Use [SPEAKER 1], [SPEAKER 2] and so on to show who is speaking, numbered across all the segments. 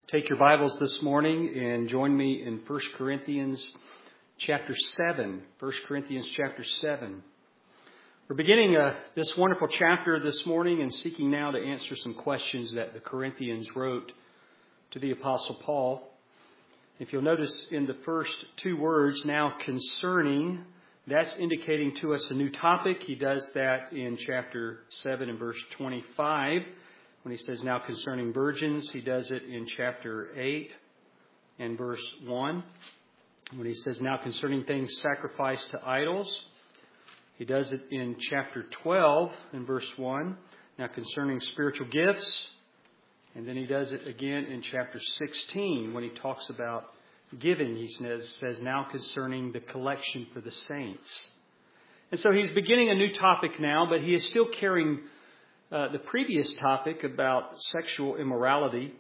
[SPEAKER 1] Take your Bibles this morning and join me in 1 Corinthians chapter 7. 1 Corinthians chapter 7. We're beginning this wonderful chapter this morning and seeking now to answer some questions that the Corinthians wrote to the Apostle Paul. If you'll notice in the first two words, now concerning, that's indicating to us a new topic. He does that in chapter 7 and verse 25. When he says, now concerning virgins, he does it in chapter 8 and verse 1. When he says, now concerning things sacrificed to idols, he does it in chapter 12 and verse 1. Now concerning spiritual gifts, and then he does it again in chapter 16 when he talks about giving. He says, now concerning the collection for the saints. And so he's beginning a new topic now, but he is still carrying the previous topic about sexual immorality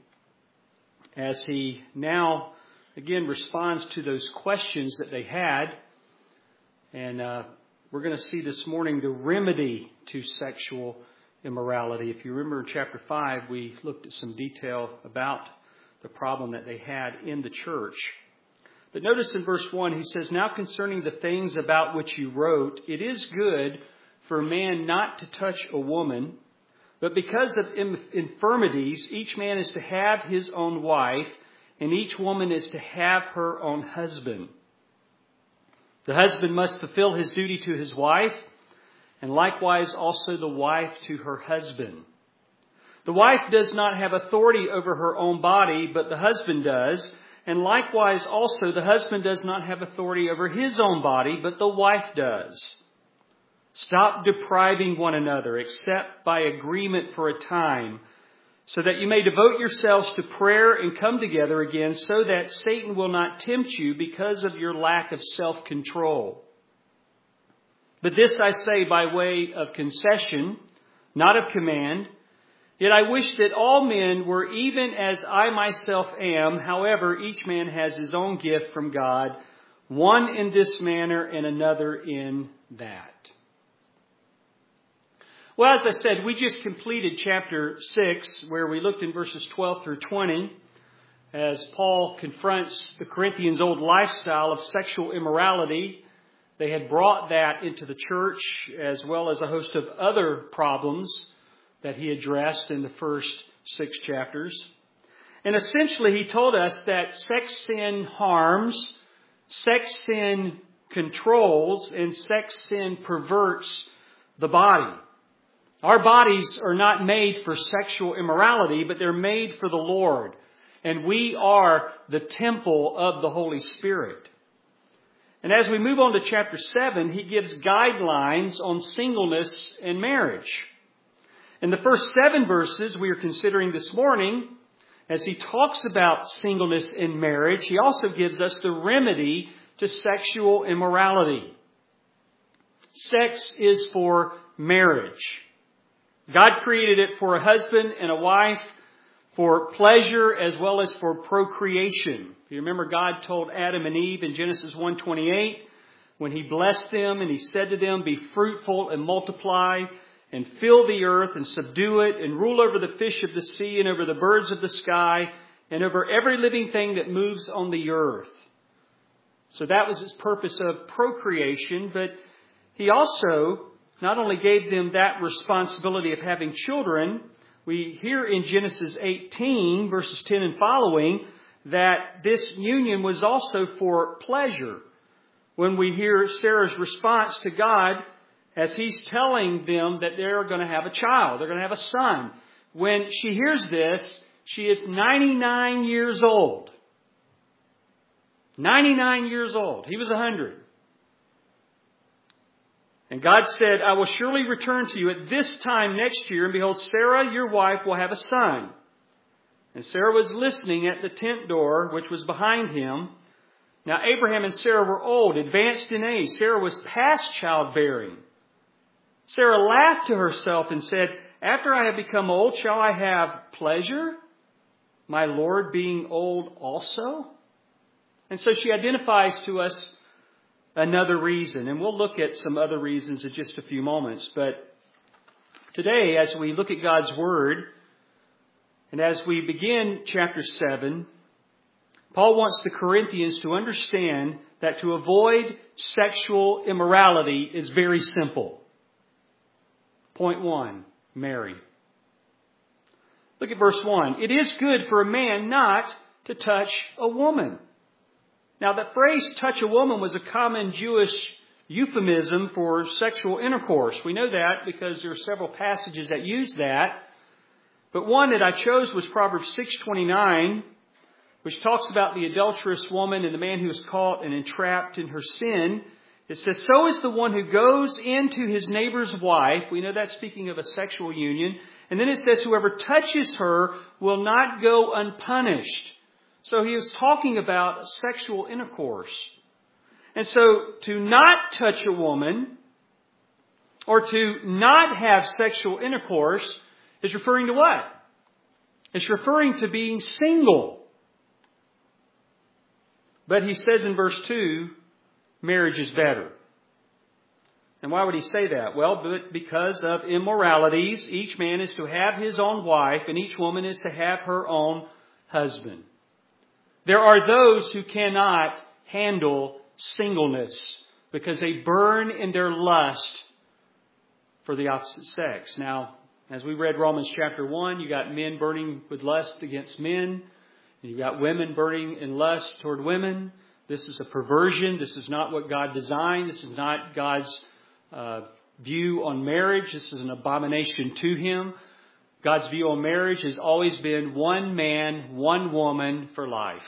[SPEAKER 1] as he now again responds to those questions that they had. And we're going to see this morning the remedy to sexual immorality. If you remember in chapter 5, we looked at some detail about the problem that they had in the church. But notice in verse 1, he says, now concerning the things about which you wrote, it is good for a man not to touch a woman, but because of infirmities, each man is to have his own wife, and each woman is to have her own husband. The husband must fulfill his duty to his wife, and likewise also the wife to her husband. The wife does not have authority over her own body, but the husband does, and likewise also the husband does not have authority over his own body, but the wife does. Stop depriving one another, except by agreement for a time, so that you may devote yourselves to prayer and come together again, so that Satan will not tempt you because of your lack of self-control. But this I say by way of concession, not of command. Yet I wish that all men were even as I myself am. However, each man has his own gift from God, one in this manner and another in that. Well, as I said, we just completed chapter 6, where we looked in verses 12 through 20, as Paul confronts the Corinthians' old lifestyle of sexual immorality. They had brought that into the church, as well as a host of other problems that he addressed in the first 6 chapters. And essentially, he told us that sex sin harms, sex sin controls, and sex sin perverts the body. Our bodies are not made for sexual immorality, but they're made for the Lord. And we are the temple of the Holy Spirit. And as we move on to chapter 7, he gives guidelines on singleness and marriage. In the first 7 verses we are considering this morning, as he talks about singleness and marriage, he also gives us the remedy to sexual immorality. Sex is for marriage. God created it for a husband and a wife, for pleasure as well as for procreation. You remember God told Adam and Eve in Genesis 1:28, when he blessed them and he said to them, be fruitful and multiply and fill the earth and subdue it and rule over the fish of the sea and over the birds of the sky and over every living thing that moves on the earth. So that was his purpose of procreation, but he also not only gave them that responsibility of having children. We hear in Genesis 18, verses 10 and following, that this union was also for pleasure. When we hear Sarah's response to God as he's telling them that they're going to have a child, they're going to have a son. When she hears this, she is 99 years old. 99 years old. He was 100. And God said, I will surely return to you at this time next year, and behold, Sarah, your wife, will have a son. And Sarah was listening at the tent door, which was behind him. Now Abraham and Sarah were old, advanced in age. Sarah was past childbearing. Sarah laughed to herself and said, after I have become old, shall I have pleasure, my Lord being old also? And so she identifies to us another reason. And we'll look at some other reasons in just a few moments. But today, as we look at God's Word, And as we begin chapter 7, Paul wants the Corinthians to understand that to avoid sexual immorality is very simple. Point 1, marry. Look at verse 1. It is good for a man not to touch a woman. Now, the phrase touch a woman was a common Jewish euphemism for sexual intercourse. We know that because there are several passages that use that. But one that I chose was Proverbs 6:29, which talks about the adulterous woman and the man who is caught and entrapped in her sin. It says, so is the one who goes into his neighbor's wife. We know that's speaking of a sexual union. And then it says, whoever touches her will not go unpunished. So he is talking about sexual intercourse. And so to not touch a woman or to not have sexual intercourse is referring to what? It's referring to being single. But he says in verse 2, marriage is better. And why would he say that? Well, because of immoralities, each man is to have his own wife and each woman is to have her own husband. There are those who cannot handle singleness because they burn in their lust for the opposite sex. Now, as we read Romans chapter 1, you got men burning with lust against men. And you got women burning in lust toward women. This is a perversion. This is not what God designed. This is not God's view on marriage. This is an abomination to Him. God's view on marriage has always been one man, one woman for life.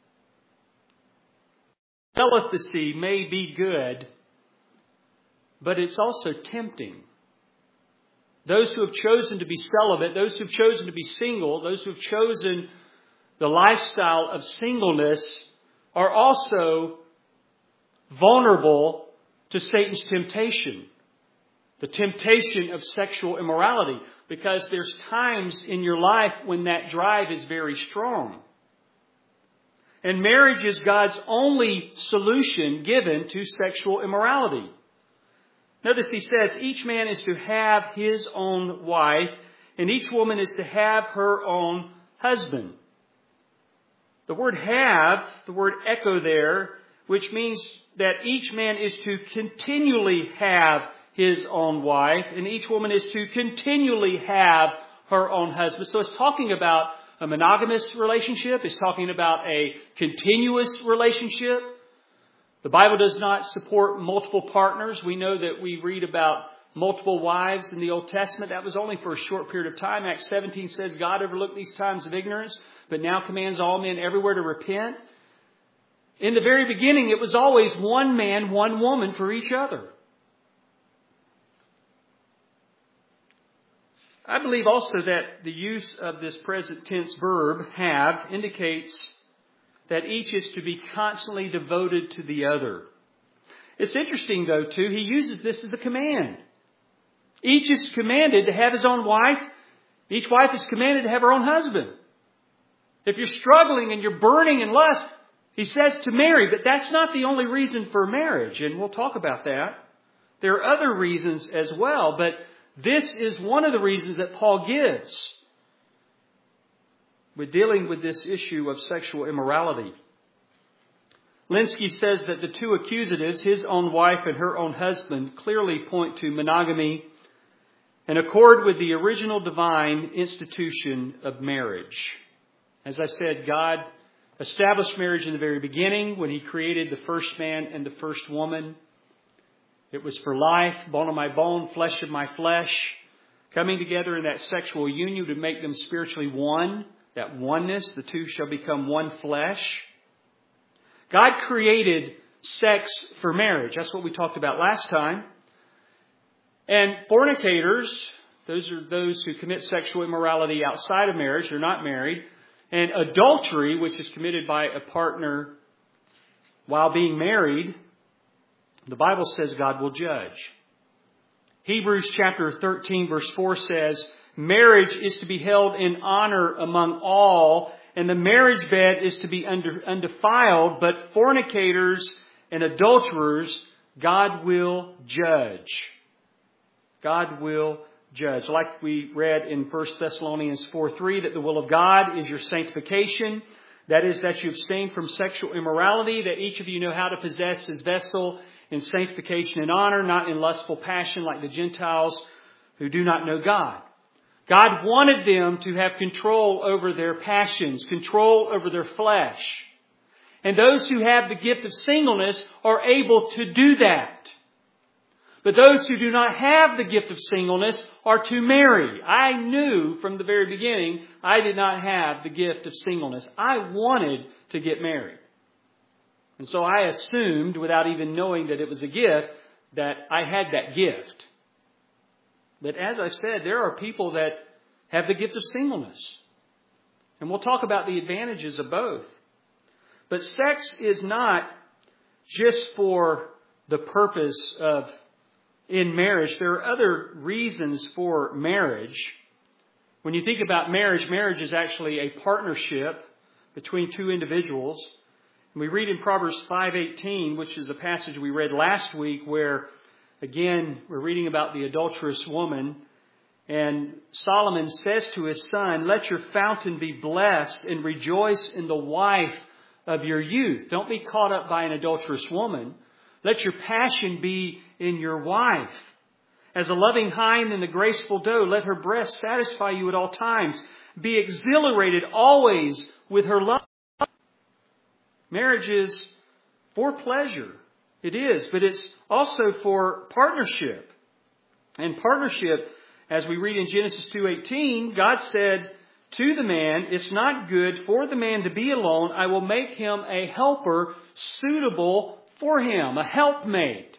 [SPEAKER 1] Celibacy may be good, but it's also tempting. Those who have chosen to be celibate, those who have chosen to be single, those who have chosen the lifestyle of singleness are also vulnerable to Satan's temptation. The temptation of sexual immorality. Because there's times in your life when that drive is very strong. And marriage is God's only solution given to sexual immorality. Notice he says each man is to have his own wife and each woman is to have her own husband. The word have, the word echo there, which means that each man is to continually have his own wife and each woman is to continually have her own husband. So it's talking about a monogamous relationship. It's talking about a continuous relationship. The Bible does not support multiple partners. We know that we read about multiple wives in the Old Testament. That was only for a short period of time. Acts 17 says God overlooked these times of ignorance, but now commands all men everywhere to repent. In the very beginning, it was always one man, one woman for each other. I believe also that the use of this present tense verb, have, indicates that each is to be constantly devoted to the other. It's interesting, though, too, he uses this as a command. Each is commanded to have his own wife. Each wife is commanded to have her own husband. If you're struggling and you're burning in lust, he says to marry, but that's not the only reason for marriage, and we'll talk about that. There are other reasons as well, but this is one of the reasons that Paul gives with dealing with this issue of sexual immorality. Linsky says that the two accusatives, his own wife and her own husband, clearly point to monogamy and accord with the original divine institution of marriage. As I said, God established marriage in the very beginning when He created the first man and the first woman. It was for life, bone of my bone, flesh of my flesh, coming together in that sexual union to make them spiritually one. That oneness, the two shall become one flesh. God created sex for marriage. That's what we talked about last time. And fornicators, those are those who commit sexual immorality outside of marriage, they're not married. And adultery, which is committed by a partner while being married, the Bible says God will judge. Hebrews chapter 13 verse 4 says, marriage is to be held in honor among all, and the marriage bed is to be undefiled, but fornicators and adulterers God will judge. God will judge. Like we read in 1 Thessalonians 4:3, that the will of God is your sanctification. That is, that you abstain from sexual immorality, that each of you know how to possess his vessel in sanctification and honor, not in lustful passion like the Gentiles who do not know God. God wanted them to have control over their passions, control over their flesh. And those who have the gift of singleness are able to do that. But those who do not have the gift of singleness are to marry. I knew from the very beginning I did not have the gift of singleness. I wanted to get married. And so I assumed, without even knowing that it was a gift, that I had that gift. But as I've said, there are people that have the gift of singleness. And we'll talk about the advantages of both. But sex is not just for the purpose of in marriage. There are other reasons for marriage. When you think about marriage, marriage is actually a partnership between two individuals. And we read in Proverbs 5:18, which is a passage we read last week, where again we're reading about the adulterous woman. And Solomon says to his son, "Let your fountain be blessed and rejoice in the wife of your youth." Don't be caught up by an adulterous woman. Let your passion be in your wife. As a loving hind in the graceful doe, let her breast satisfy you at all times. Be exhilarated always with her love. Marriage is for pleasure. It is, but it's also for partnership. And partnership, as we read in Genesis 2:18, God said to the man, "It's not good for the man to be alone. I will make him a helper suitable for him," a helpmate.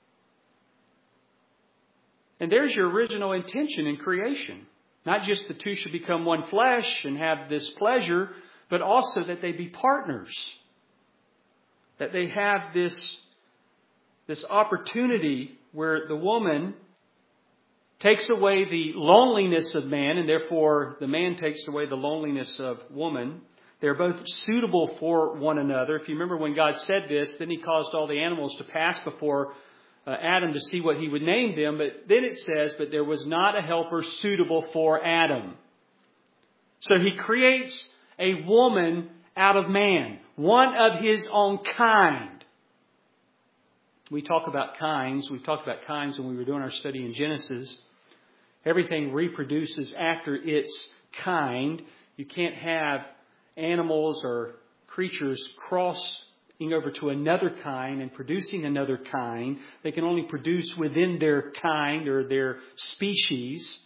[SPEAKER 1] And there's your original intention in creation. Not just the two should become one flesh and have this pleasure, but also that they be partners. That they have this opportunity where the woman takes away the loneliness of man, and therefore the man takes away the loneliness of woman. They're both suitable for one another. If you remember when God said this, then He caused all the animals to pass before Adam to see what He would name them. But then it says, "But there was not a helper suitable for Adam." So He creates a woman out of man, one of His own kind. We talk about kinds. We talked about kinds when we were doing our study in Genesis. Everything reproduces after its kind. You can't have animals or creatures crossing over to another kind and producing another kind. They can only produce within their kind or their species.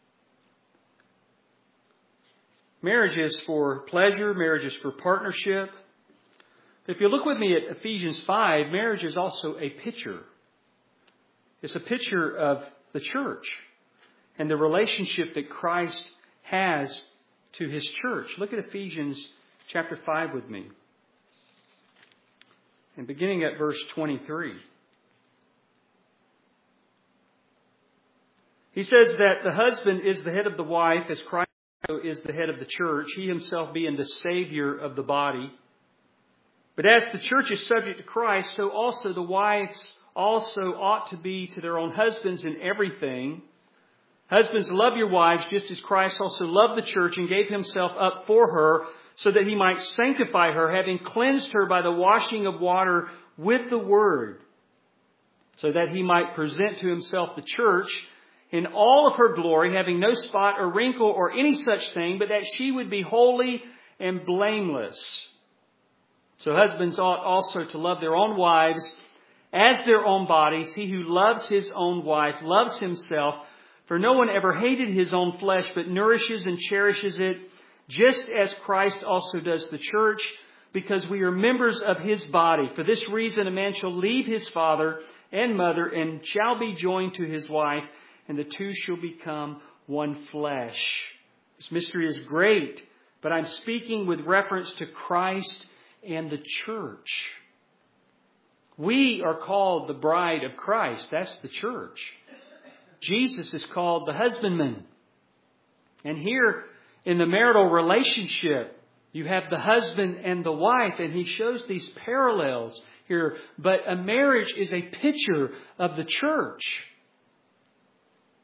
[SPEAKER 1] Marriage is for pleasure. Marriage is for partnership. If you look with me at Ephesians 5, marriage is also a picture. It's a picture of the church and the relationship that Christ has to His church. Look at Ephesians chapter 5 with me. And beginning at verse 23. He says that the husband is the head of the wife, as Christ is the head of the church, He Himself being the Savior of the body. But as the church is subject to Christ, so also the wives also ought to be to their own husbands in everything. Husbands, love your wives just as Christ also loved the church and gave Himself up for her, so that He might sanctify her, having cleansed her by the washing of water with the word, so that He might present to Himself the church in all of her glory, having no spot or wrinkle or any such thing, but that she would be holy and blameless. So husbands ought also to love their own wives as their own bodies. He who loves his own wife loves himself. For no one ever hated his own flesh, but nourishes and cherishes it, just as Christ also does the church, because we are members of His body. For this reason, a man shall leave his father and mother and shall be joined to his wife, and the two shall become one flesh. This mystery is great, but I'm speaking with reference to Christ and the church. We are called the bride of Christ. That's the church. Jesus is called the husbandman. And here in the marital relationship, you have the husband and the wife, and He shows these parallels here. But a marriage is a picture of the church.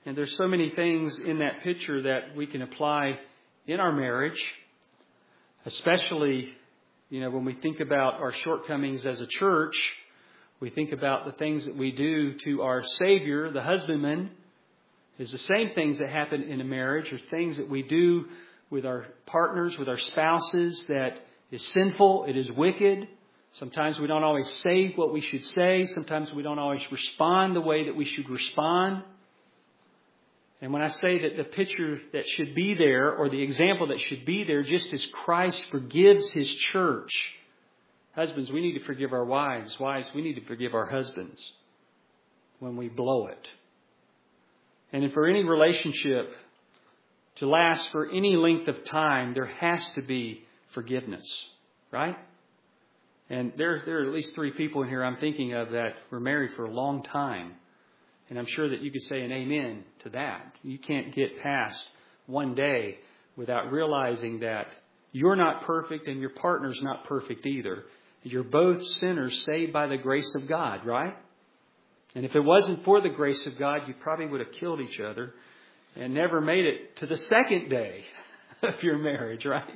[SPEAKER 1] And there's so many things in that picture that we can apply in our marriage, especially, when we think about our shortcomings as a church. We think about the things that we do to our Savior, the husbandman, is the same things that happen in a marriage, or things that we do with our partners, with our spouses, that is sinful, it is wicked. Sometimes we don't always say what we should say. Sometimes we don't always respond the way that we should respond. And when I say that the picture that should be there, or the example that should be there, just as Christ forgives His church, husbands, we need to forgive our wives. Wives, we need to forgive our husbands when we blow it. And for any relationship to last for any length of time, there has to be forgiveness, right? And there are at least 3 people in here I'm thinking of that were married for a long time. And I'm sure that you could say an amen to that. You can't get past one day without realizing that you're not perfect and your partner's not perfect either. You're both sinners saved by the grace of God, right? And if it wasn't for the grace of God, you probably would have killed each other and never made it to the second day of your marriage, right?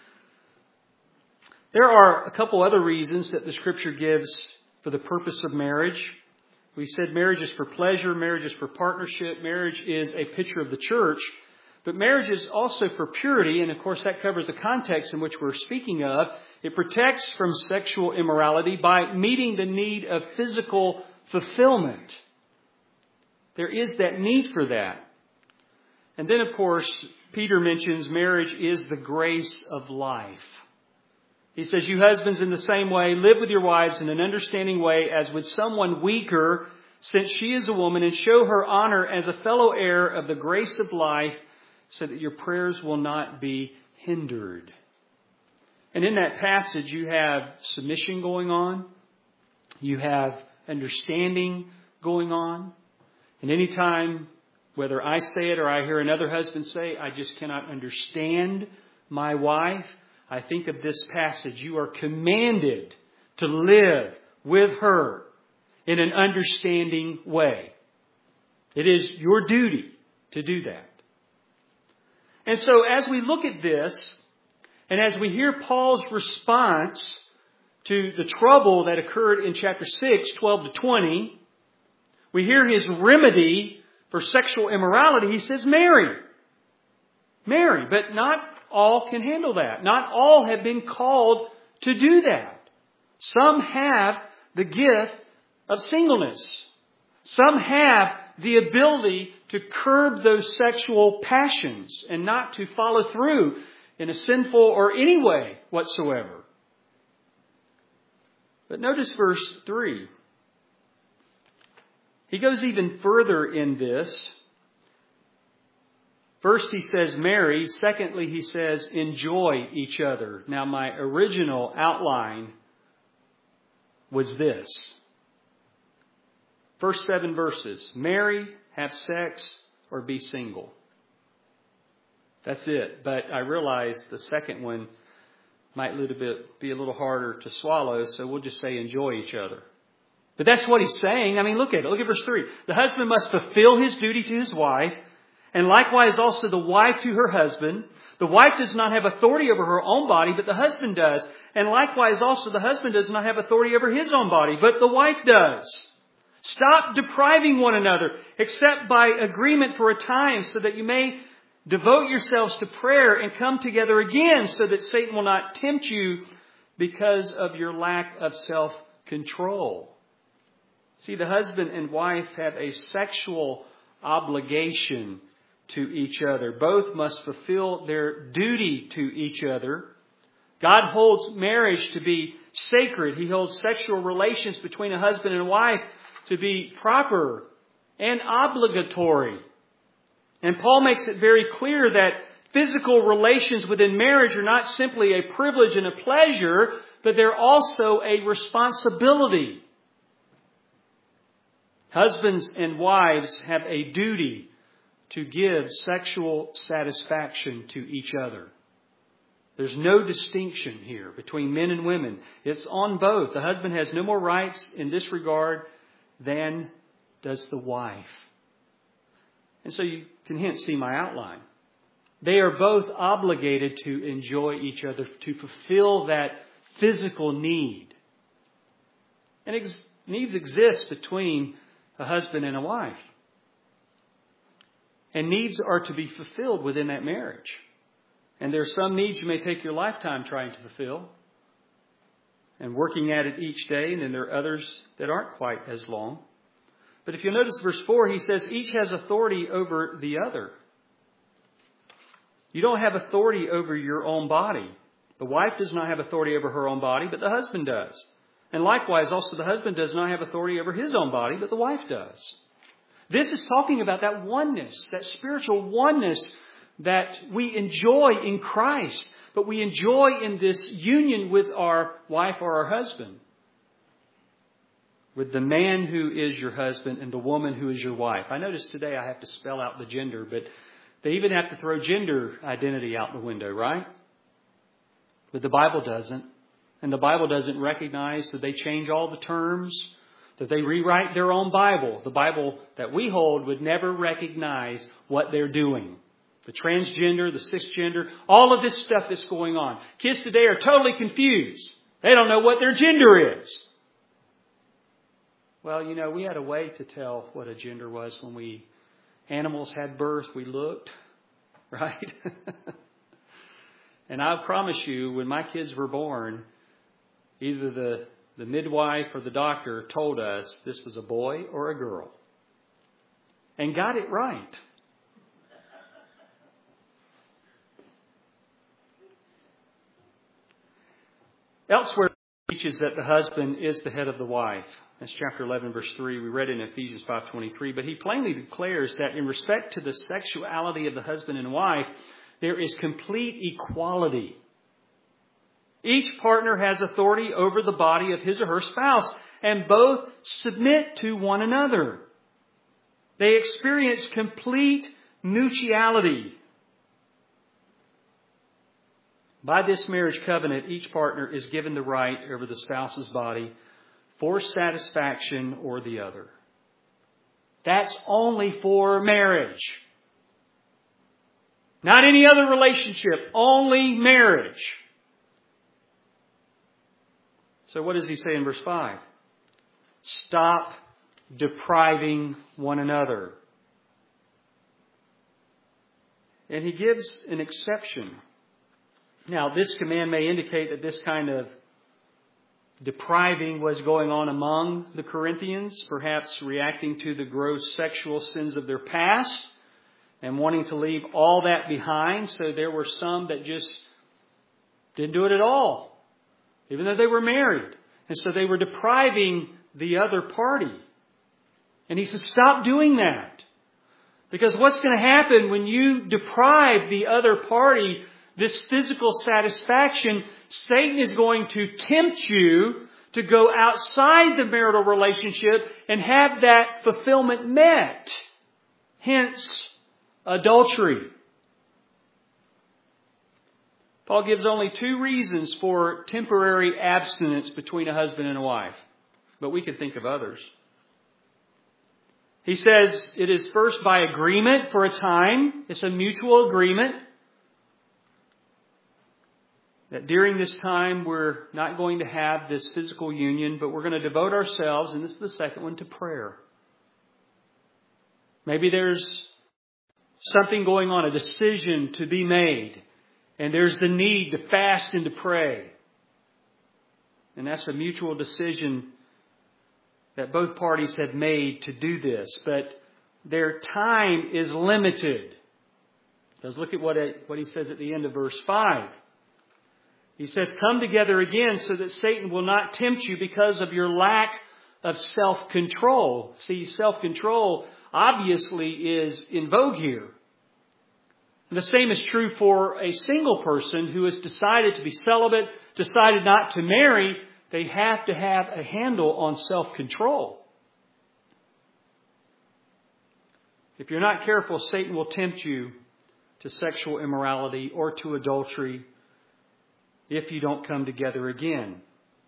[SPEAKER 1] There are a couple other reasons that the Scripture gives for the purpose of marriage. We said marriage is for pleasure, marriage is for partnership, marriage is a picture of the church. But marriage is also for purity, and of course that covers the context in which we're speaking of. It protects from sexual immorality by meeting the need of physical fulfillment. There is that need for that. And then, of course, Peter mentions marriage is the grace of life. He says, you husbands in the same way, live with your wives in an understanding way as with someone weaker, since she is a woman, and show her honor as a fellow heir of the grace of life, so that your prayers will not be hindered. And in that passage, you have submission going on. You have understanding going on. And anytime, whether I say it or I hear another husband say, I just cannot understand my wife, I think of this passage. You are commanded to live with her in an understanding way. It is your duty to do that. And so as we look at this, and as we hear Paul's response to the trouble that occurred in chapter 6, 12 to 20, we hear his remedy for sexual immorality. He says, marry. Marry. But not all can handle that. Not all have been called to do that. Some have the gift of singleness. Some have the ability to curb those sexual passions and not to follow through in a sinful or any way whatsoever. But notice verse 3. He goes even further in this. First he says marry. Secondly he says enjoy each other. Now my original outline was this. First 7 verses. Marry, have sex, or be single. That's it. But I realized the second one might be a little harder to swallow, so we'll just say enjoy each other. But that's what he's saying. I mean, look at it. Look at verse 3. The husband must fulfill his duty to his wife, and likewise also the wife to her husband. The wife does not have authority over her own body, but the husband does. And likewise also the husband does not have authority over his own body, but the wife does. Stop depriving one another, except by agreement for a time, so that you may devote yourselves to prayer and come together again, so that Satan will not tempt you because of your lack of self-control. See, the husband and wife have a sexual obligation to each other. Both must fulfill their duty to each other. God holds marriage to be sacred. He holds sexual relations between a husband and wife to be proper and obligatory. And Paul makes it very clear that physical relations within marriage are not simply a privilege and a pleasure, but they're also a responsibility. Husbands and wives have a duty to give sexual satisfaction to each other. There's no distinction here between men and women. It's on both. The husband has no more rights in this regard than does the wife. And so you can hence see my outline. They are both obligated to enjoy each other, to fulfill that physical need. And needs exist between a husband and a wife. And needs are to be fulfilled within that marriage. And there are some needs you may take your lifetime trying to fulfill and working at it each day. And then there are others that aren't quite as long. But if you notice verse 4, he says each has authority over the other. You don't have authority over your own body. The wife does not have authority over her own body, but the husband does. And likewise, also the husband does not have authority over his own body, but the wife does. This is talking about that oneness, that spiritual oneness that we enjoy in Christ, but we enjoy in this union with our wife or our husband. With the man who is your husband and the woman who is your wife. I noticed today I have to spell out the gender, but they even have to throw gender identity out the window, right? But the Bible doesn't. And the Bible doesn't recognize that they change all the terms, that they rewrite their own Bible. The Bible that we hold would never recognize what they're doing. The transgender, the cisgender, all of this stuff that's going on. Kids today are totally confused. They don't know what their gender is. Well, we had a way to tell what a gender was when animals had birth. We looked, right? And I promise you, when my kids were born, either the midwife or the doctor told us this was a boy or a girl. And got it right. Elsewhere, it teaches that the husband is the head of the wife. That's chapter 11, verse 3. We read it in Ephesians 5:23. But he plainly declares that in respect to the sexuality of the husband and wife, there is complete equality. Each partner has authority over the body of his or her spouse, and both submit to one another. They experience complete mutuality. By this marriage covenant, each partner is given the right over the spouse's body for satisfaction or the other. That's only for marriage. Not any other relationship, only marriage. So what does he say in verse 5? Stop depriving one another. And he gives an exception. Now, this command may indicate that this kind of depriving was going on among the Corinthians, perhaps reacting to the gross sexual sins of their past and wanting to leave all that behind. So there were some that just didn't do it at all, even though they were married. And so they were depriving the other party. And he says, stop doing that. Because what's going to happen when you deprive the other party this physical satisfaction? Satan is going to tempt you to go outside the marital relationship and have that fulfillment met. Hence, adultery. Paul gives only 2 reasons for temporary abstinence between a husband and a wife. But we can think of others. He says it is first by agreement for a time. It's a mutual agreement. That during this time we're not going to have this physical union, but we're going to devote ourselves, and this is the second one, to prayer. Maybe there's something going on, a decision to be made, and there's the need to fast and to pray. And that's a mutual decision that both parties have made to do this, but their time is limited. Because look at what he says at the end of verse 5. He says, come together again so that Satan will not tempt you because of your lack of self-control. See, self-control obviously is in vogue here. And the same is true for a single person who has decided to be celibate, decided not to marry. They have to have a handle on self-control. If you're not careful, Satan will tempt you to sexual immorality or to adultery if you don't come together again.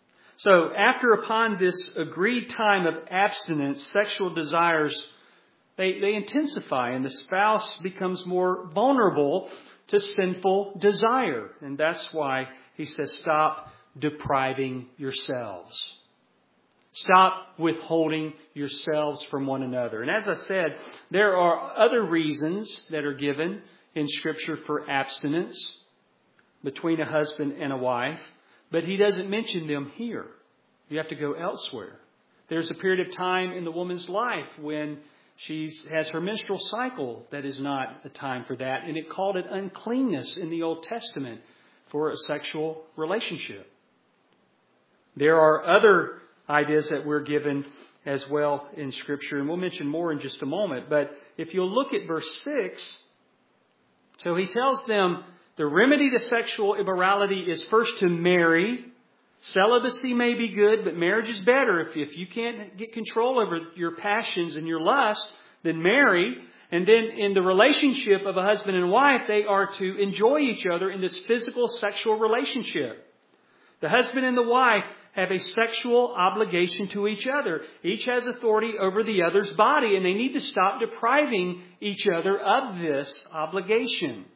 [SPEAKER 1] So, upon this agreed time of abstinence, sexual desires They intensify, and the spouse becomes more vulnerable to sinful desire. And that's why he says, stop depriving yourselves. Stop withholding yourselves from one another. And as I said, there are other reasons that are given in Scripture for abstinence between a husband and a wife, but he doesn't mention them here. You have to go elsewhere. There's a period of time in the woman's life when she has her menstrual cycle that is not a time for that, and it called it uncleanness in the Old Testament for a sexual relationship. There are other ideas that we're given as well in Scripture, and we'll mention more in just a moment. But if you'll look at verse 6, so he tells them the remedy to sexual immorality is first to marry. Celibacy may be good, but marriage is better. If you can't get control over your passions and your lust, then marry. And then in the relationship of a husband and wife, they are to enjoy each other in this physical sexual relationship. The husband and the wife have a sexual obligation to each other. Each has authority over the other's body, and they need to stop depriving each other of this obligation.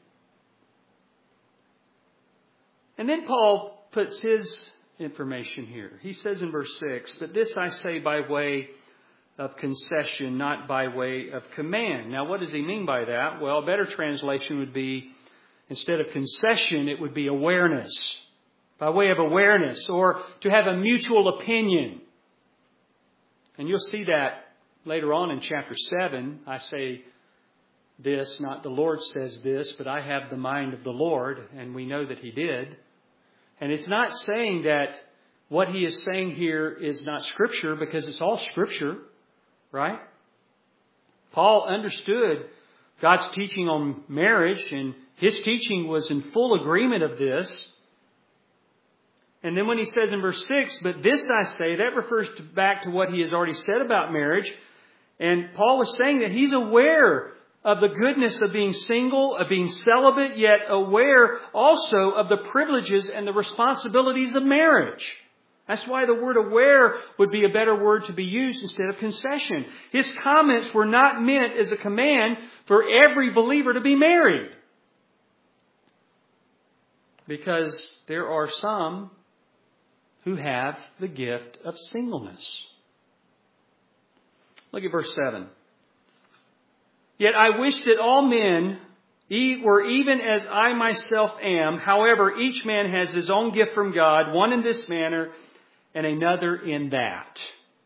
[SPEAKER 1] And then Paul puts his information here. He says in verse 6, but this I say by way of concession, not by way of command. Now, what does he mean by that? Well, a better translation would be, instead of concession, it would be awareness. By way of awareness, or to have a mutual opinion. And you'll see that later on in chapter 7. I say this, not the Lord says this, but I have the mind of the Lord, and we know that he did. And it's not saying that what he is saying here is not Scripture, because it's all Scripture, right? Paul understood God's teaching on marriage, and his teaching was in full agreement of this. And then when he says in verse 6, but this I say, that refers back to what he has already said about marriage. And Paul was saying that he's aware of the goodness of being single, of being celibate, yet aware also of the privileges and the responsibilities of marriage. That's why the word aware would be a better word to be used instead of concession. His comments were not meant as a command for every believer to be married. Because there are some who have the gift of singleness. Look at verse 7. Yet I wish that all men were even as I myself am. However, each man has his own gift from God, one in this manner and another in that.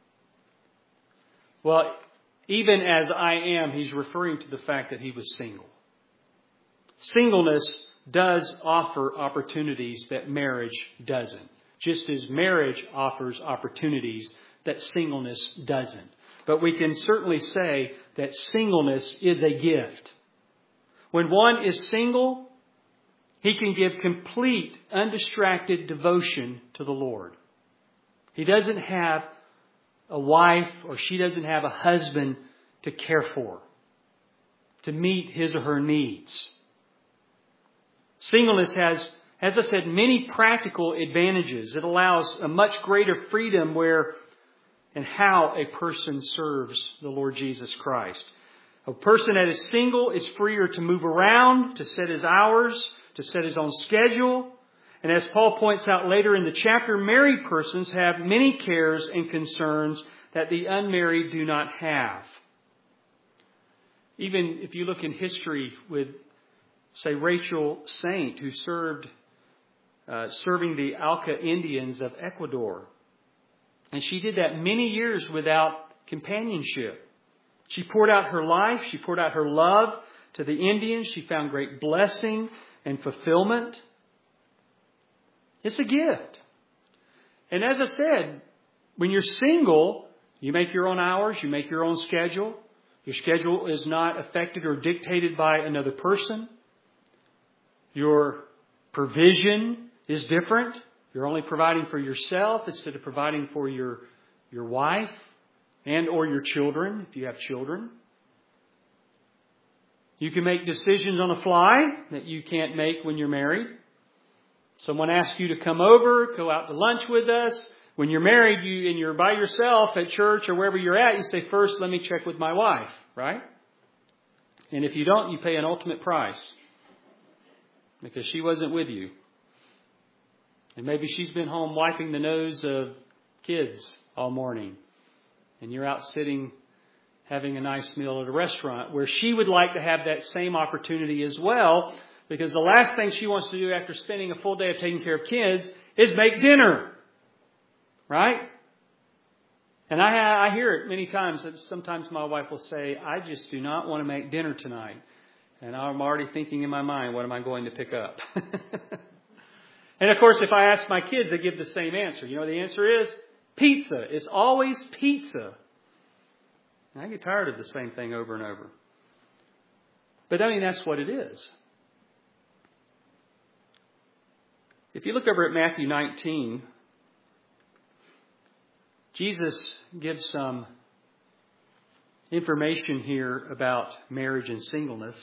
[SPEAKER 1] Well, even as I am, he's referring to the fact that he was single. Singleness does offer opportunities that marriage doesn't. Just as marriage offers opportunities that singleness doesn't. But we can certainly say that singleness is a gift. When one is single, he can give complete, undistracted devotion to the Lord. He doesn't have a wife, or she doesn't have a husband to care for, to meet his or her needs. Singleness has, as I said, many practical advantages. It allows a much greater freedom where and how a person serves the Lord Jesus Christ. A person that is single is freer to move around, to set his hours, to set his own schedule. And as Paul points out later in the chapter, married persons have many cares and concerns that the unmarried do not have. Even if you look in history with, say, Rachel Saint, who serving the Auca Indians of Ecuador. And she did that many years without companionship. She poured out her life. She poured out her love to the Indians. She found great blessing and fulfillment. It's a gift. And as I said, when you're single, you make your own hours. You make your own schedule. Your schedule is not affected or dictated by another person. Your provision is different. You're only providing for yourself instead of providing for your wife and or your children, if you have children. You can make decisions on the fly that you can't make when you're married. Someone asks you to come over, go out to lunch with us. When you're married and you're by yourself at church or wherever you're at, you say, first, let me check with my wife. right? And if you don't, you pay an ultimate price because she wasn't with you. And maybe she's been home wiping the nose of kids all morning. And you're out sitting having a nice meal at a restaurant where she would like to have that same opportunity as well, because the last thing she wants to do after spending a full day of taking care of kids is make dinner. Right? And I hear it many times. Sometimes my wife will say, I just do not want to make dinner tonight. And I'm already thinking in my mind, what am I going to pick up? And of course, if I ask my kids, they give the same answer. You know, the answer is pizza. It's always pizza. And I get tired of the same thing over and over. But I mean, that's what it is. If you look over at Matthew 19, Jesus gives some information here about marriage and singleness.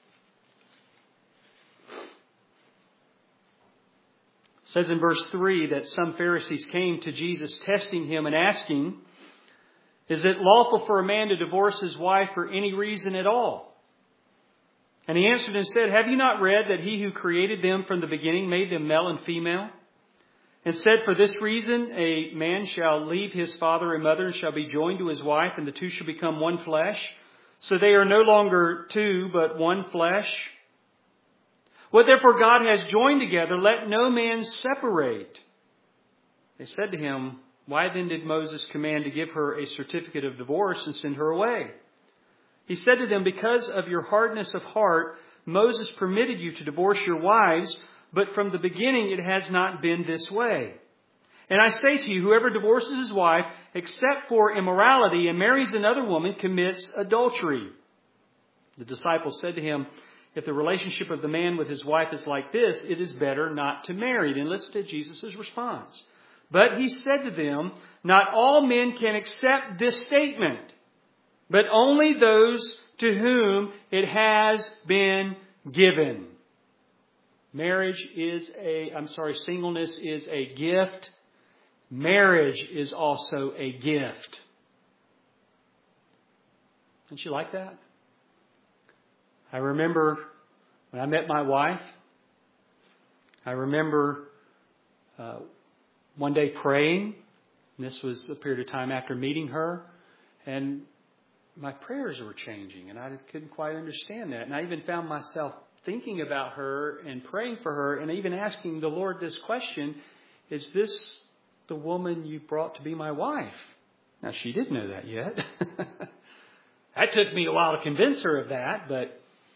[SPEAKER 1] It says in verse 3 that some Pharisees came to Jesus testing him and asking, is it lawful for a man to divorce his wife for any reason at all? And he answered and said, have you not read that he who created them from the beginning made them male and female? And said, for this reason, a man shall leave his father and mother and shall be joined to his wife, and the two shall become one flesh. So they are no longer two, but one flesh. What therefore God has joined together, let no man separate. They said to him, why then did Moses command to give her a certificate of divorce and send her away? He said to them, because of your hardness of heart, Moses permitted you to divorce your wives, but from the beginning it has not been this way. And I say to you, whoever divorces his wife, except for immorality, and marries another woman, commits adultery. The disciples said to him, if the relationship of the man with his wife is like this, it is better not to marry. Then listen to Jesus' response. But he said to them, not all men can accept this statement, but only those to whom it has been given. Singleness is a gift. Marriage is also a gift. Don't you like that? I remember when I met my wife, I remember one day praying. And this was a period of time after meeting her. And my prayers were changing. And I couldn't quite understand that. And I even found myself thinking about her and praying for her and even asking the Lord this question, is this the woman you brought to be my wife? Now, she didn't know that yet. That took me a while to convince her of that, but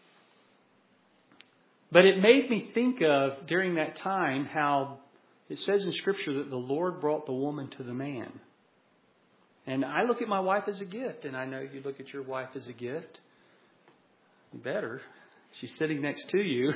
[SPEAKER 1] it made me think of, during that time, how it says in Scripture that the Lord brought the woman to the man. And I look at my wife as a gift, and I know you look at your wife as a gift. You better. She's sitting next to you.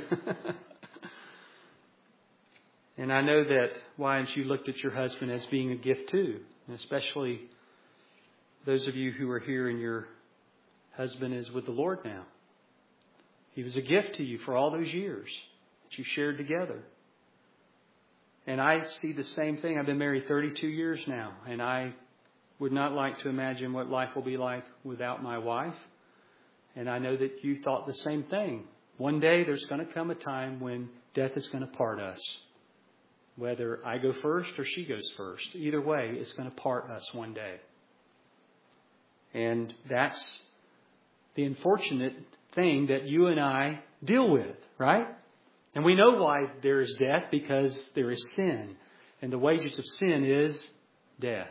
[SPEAKER 1] And I know that why don't you looked at your husband as being a gift too. And especially those of you who are here and your husband is with the Lord now. He was a gift to you for all those years that you shared together. And I see the same thing. I've been married 32 years now. And I would not like to imagine what life will be like without my wife. And I know that you thought the same thing. One day there's going to come a time when death is going to part us. Whether I go first or she goes first. Either way, it's going to part us one day. And that's the unfortunate thing that you and I deal with, right? And we know why there is death, because there is sin. And the wages of sin is death.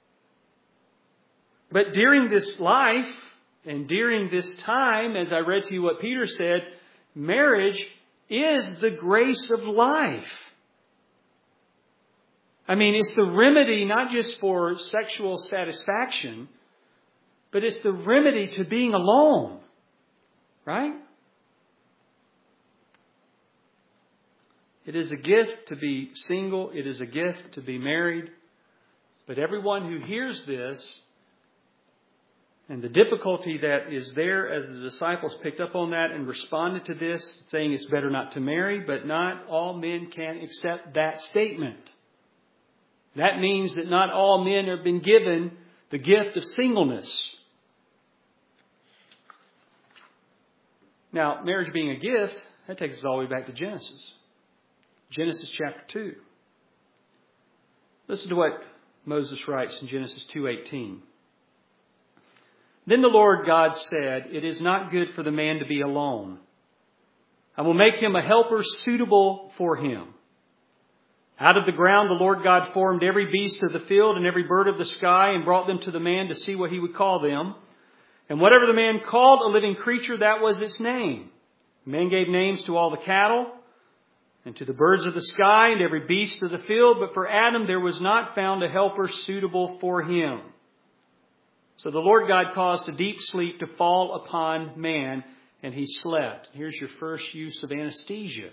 [SPEAKER 1] But during this life, and during this time, as I read to you what Peter said, marriage is the grace of life. I mean, it's the remedy not just for sexual satisfaction, but it's the remedy to being alone. Right? It is a gift to be single. It is a gift to be married. But everyone who hears this, and the difficulty that is there as the disciples picked up on that and responded to this, saying it's better not to marry, but not all men can accept that statement. That means that not all men have been given the gift of singleness. Now, marriage being a gift, that takes us all the way back to Genesis. Genesis chapter 2. Listen to what Moses writes in Genesis 2:18. Then the Lord God said, "It is not good for the man to be alone. I will make him a helper suitable for him." Out of the ground the Lord God formed every beast of the field and every bird of the sky and brought them to the man to see what he would call them. And whatever the man called a living creature, that was its name. The man gave names to all the cattle and to the birds of the sky and every beast of the field. But for Adam there was not found a helper suitable for him. So the Lord God caused a deep sleep to fall upon man, and he slept. Here's your first use of anesthesia.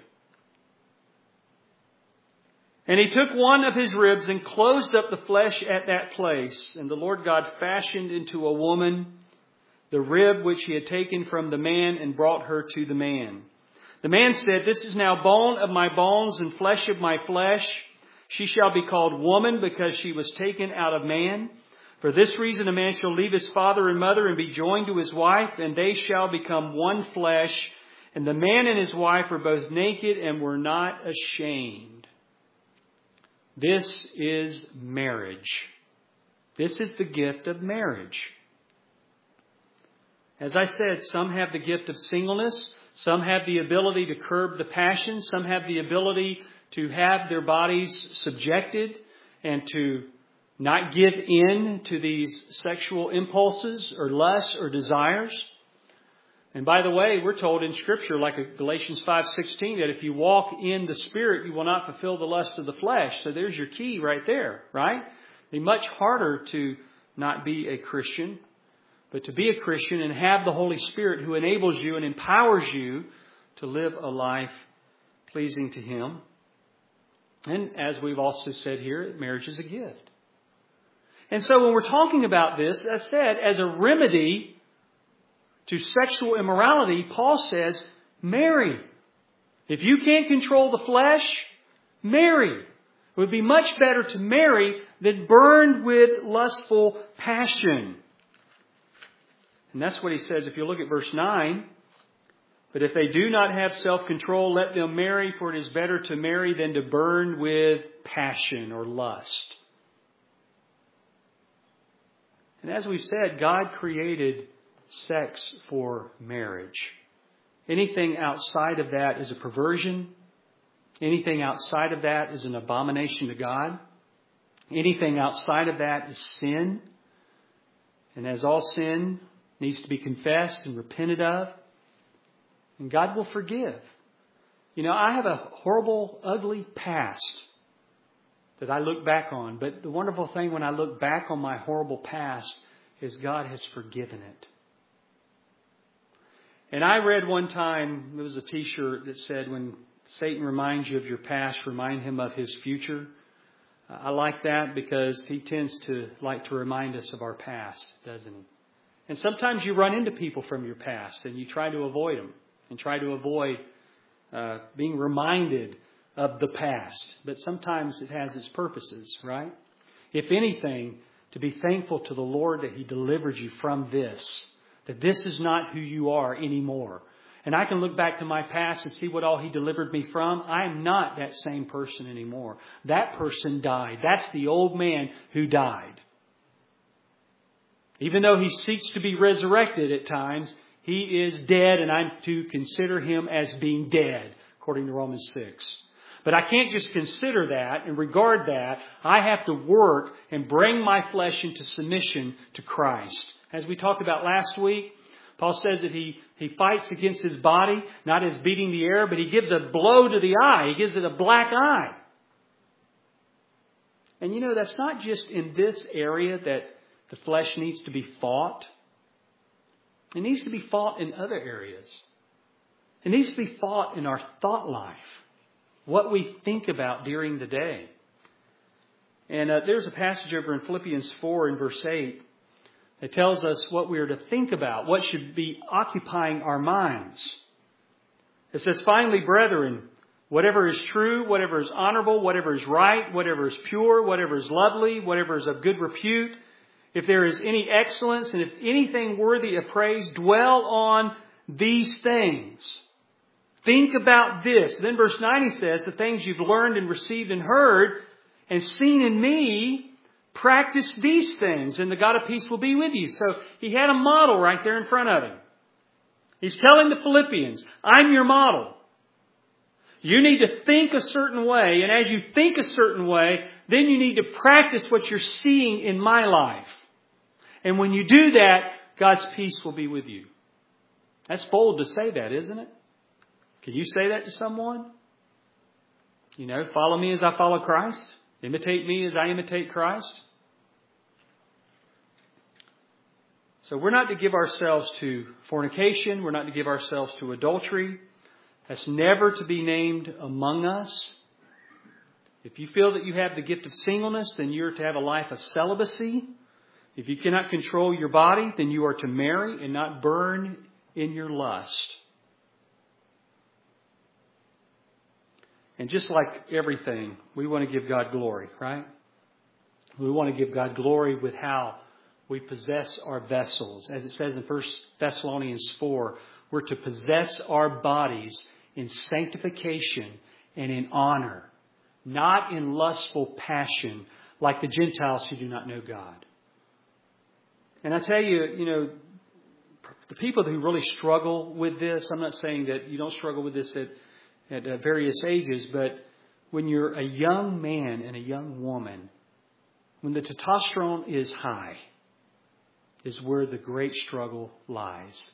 [SPEAKER 1] And he took one of his ribs and closed up the flesh at that place. And the Lord God fashioned into a woman the rib which he had taken from the man and brought her to the man. The man said, "This is now bone of my bones and flesh of my flesh. She shall be called woman because she was taken out of man. For this reason a man shall leave his father and mother and be joined to his wife, and they shall become one flesh. And the man and his wife were both naked and were not ashamed." This is marriage. This is the gift of marriage. As I said, some have the gift of singleness. Some have the ability to curb the passions. Some have the ability to have their bodies subjected and to not give in to these sexual impulses or lusts or desires. And by the way, we're told in Scripture, like Galatians 5:16, that if you walk in the Spirit, you will not fulfill the lust of the flesh. So there's your key right there, right? It'd be much harder to not be a Christian, but to be a Christian and have the Holy Spirit who enables you and empowers you to live a life pleasing to Him. And as we've also said here, marriage is a gift. And so when we're talking about this, as I said, as a remedy to sexual immorality, Paul says, marry. If you can't control the flesh, marry. It would be much better to marry than burn with lustful passion. And that's what he says if you look at verse 9. But if they do not have self-control, let them marry, for it is better to marry than to burn with passion or lust. And as we've said, God created sex for marriage. Anything outside of that is a perversion. Anything outside of that is an abomination to God. Anything outside of that is sin. And as all sin needs to be confessed and repented of, and God will forgive. You know, I have a horrible, ugly past that I look back on. But the wonderful thing when I look back on my horrible past is God has forgiven it. And I read one time, there was a t-shirt that said, when Satan reminds you of your past, remind him of his future. I like that because he tends to like to remind us of our past, doesn't he? And sometimes you run into people from your past and you try to avoid them and try to avoid being reminded of the past. But sometimes it has its purposes, right? If anything, to be thankful to the Lord that He delivered you from this. That this is not who you are anymore. And I can look back to my past and see what all He delivered me from. I am not that same person anymore. That person died. That's the old man who died. Even though he seeks to be resurrected at times, he is dead, and I'm to consider him as being dead, according to Romans 6. But I can't just consider that and regard that. I have to work and bring my flesh into submission to Christ. As we talked about last week, Paul says that he fights against his body, not as beating the air, but he gives a blow to the eye. He gives it a black eye. And you know, that's not just in this area that the flesh needs to be fought. It needs to be fought in other areas. It needs to be fought in our thought life. What we think about during the day. And there's a passage over in Philippians 4 in verse 8 that tells us what we are to think about, what should be occupying our minds. It says, "Finally, brethren, whatever is true, whatever is honorable, whatever is right, whatever is pure, whatever is lovely, whatever is of good repute, if there is any excellence and if anything worthy of praise, dwell on these things. Think about this. Then verse 9 he says, the things you've learned and received and heard and seen in me, practice these things, and the God of peace will be with you. So he had a model right there in front of him. He's telling the Philippians, I'm your model. You need to think a certain way, and as you think a certain way, then you need to practice what you're seeing in my life. And when you do that, God's peace will be with you. That's bold to say that, isn't it? Can you say that to someone? Follow me as I follow Christ. Imitate me as I imitate Christ. So we're not to give ourselves to fornication. We're not to give ourselves to adultery. That's never to be named among us. If you feel that you have the gift of singleness, then you're to have a life of celibacy. If you cannot control your body, then you are to marry and not burn in your lust. And just like everything, we want to give God glory, right? We want to give God glory with how we possess our vessels. As it says in 1 Thessalonians 4, we're to possess our bodies in sanctification and in honor, not in lustful passion like the Gentiles who do not know God. And I tell you, the people who really struggle with this, I'm not saying that you don't struggle with this at various ages, but when you're a young man and a young woman, when the testosterone is high, is where the great struggle lies.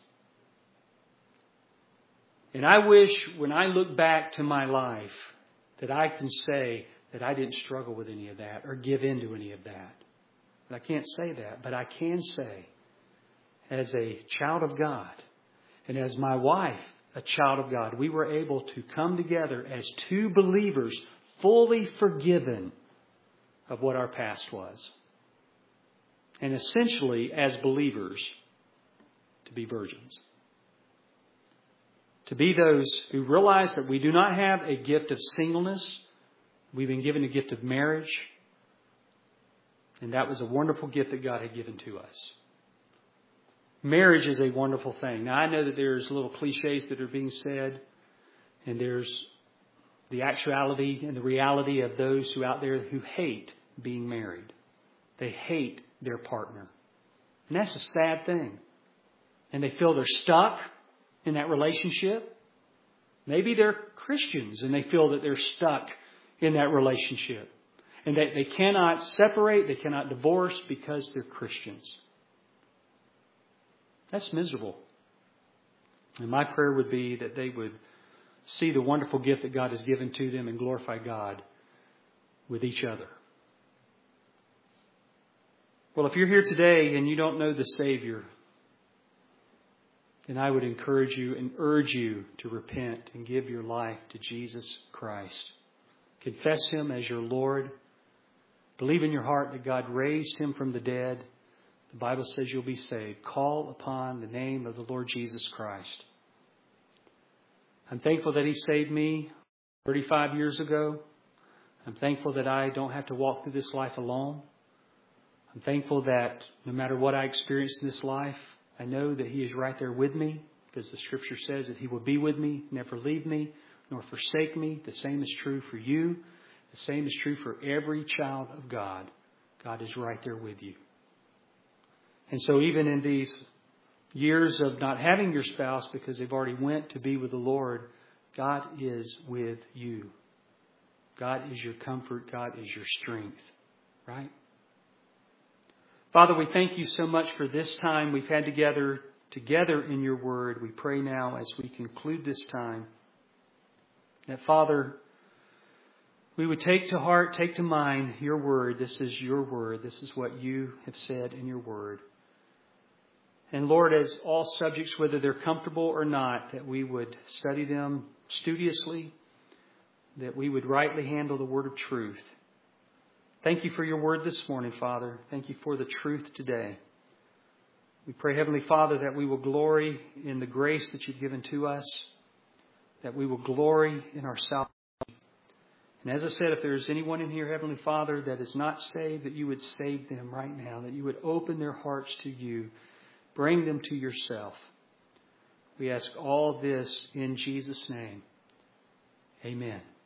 [SPEAKER 1] And I wish when I look back to my life that I can say that I didn't struggle with any of that or give in to any of that. But I can't say that, but I can say as a child of God and as my wife, a child of God, we were able to come together as two believers, fully forgiven of what our past was. And essentially, as believers, to be virgins. To be those who realize that we do not have a gift of singleness. We've been given a gift of marriage. And that was a wonderful gift that God had given to us. Marriage is a wonderful thing. Now, I know that there's little cliches that are being said, and there's the actuality and the reality of those who out there who hate being married. They hate their partner. And that's a sad thing. And they feel they're stuck in that relationship. Maybe they're Christians and they feel that they're stuck in that relationship. And they cannot separate, they cannot divorce because they're Christians. That's miserable. And my prayer would be that they would see the wonderful gift that God has given to them and glorify God with each other. Well, if you're here today and you don't know the Savior, then I would encourage you and urge you to repent and give your life to Jesus Christ. Confess Him as your Lord. Believe in your heart that God raised Him from the dead. The Bible says you'll be saved. Call upon the name of the Lord Jesus Christ. I'm thankful that He saved me 35 years ago. I'm thankful that I don't have to walk through this life alone. I'm thankful that no matter what I experience in this life, I know that He is right there with me, because the Scripture says that He will be with me, never leave me, nor forsake me. The same is true for you. The same is true for every child of God. God is right there with you. And so even in these years of not having your spouse because they've already went to be with the Lord, God is with you. God is your comfort. God is your strength. Right? Father, we thank you so much for this time we've had together in your word. We pray now as we conclude this time that, Father, we would take to heart, take to mind your word. This is your word. This is what you have said in your word. And Lord, as all subjects, whether they're comfortable or not, that we would study them studiously, that we would rightly handle the word of truth. Thank you for your word this morning, Father. Thank you for the truth today. We pray, Heavenly Father, that we will glory in the grace that you've given to us, that we will glory in our salvation. And as I said, if there's anyone in here, Heavenly Father, that is not saved, that you would save them right now, that you would open their hearts to you, bring them to yourself. We ask all this in Jesus' name. Amen.